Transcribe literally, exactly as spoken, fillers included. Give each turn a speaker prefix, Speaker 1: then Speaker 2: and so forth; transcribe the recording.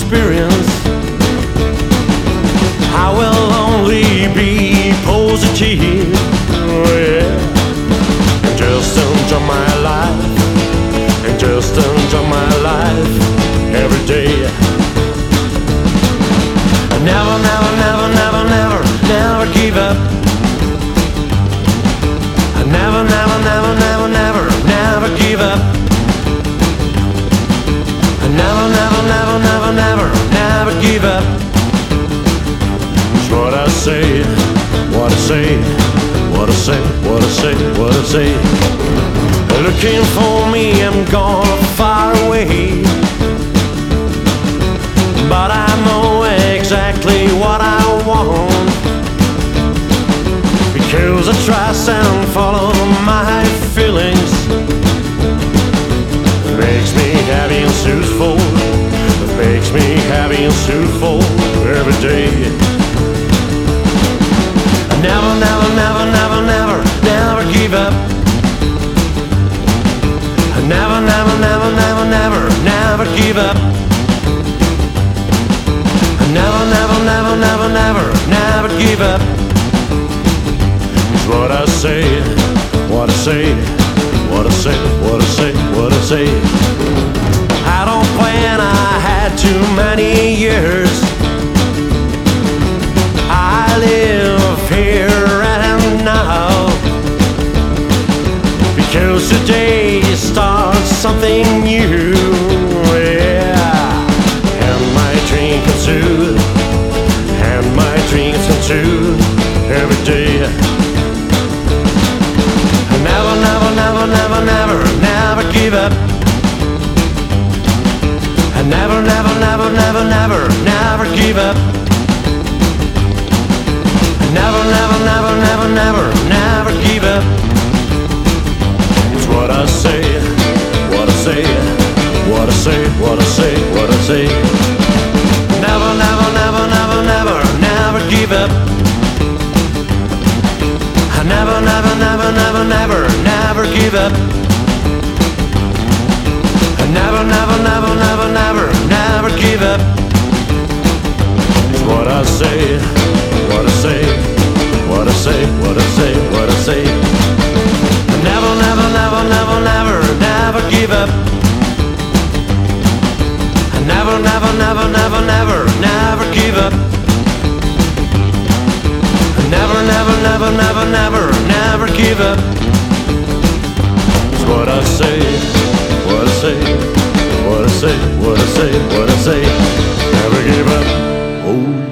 Speaker 1: experience. I will only be positive. Oh, yeah. Just enjoy my life, and just enjoy my life every day. Never, never, never, never, never, never give up. Never, never, never, never, never, never give up. Never, never, never, never, never, never give up. It's what I say, what I say, what I say, what I say, what I say. Looking for me, I'm gone far away, but I know exactly what I want, because I trust and follow my feelings. It makes me happy and truthful. It makes me happy and truthful every day. Never, never, never, never, never, never give up. Never, never, never, never, never, never give up. Never, never, never, never, never, never give up. It's what I say, what I say, what I say, what I say, what I say. I don't plan I had too many years. I live here and now, because today starts something new. Yeah, and my dream comes true, and my dreams come true every day. Never, never, never, never, never, never give up. Never, never, never, never, never, never give up. Never, never, never, never, never, never give up. It's what I say, what I say, what I say, what I say, what I say. Never, never, never, never, never, never give up. Never, never, never, never, never, never give up. Never, never, never, never, never, never give up. It's what I say, what I say, what I say, what I say, what I say. Never, never, never, never, never, never give up. Never, never, never, never, never, never give up. Never, never, never, never, never, never give up. It's what I say, what I say, what I say, what I say, what I say. Never give up. Oh.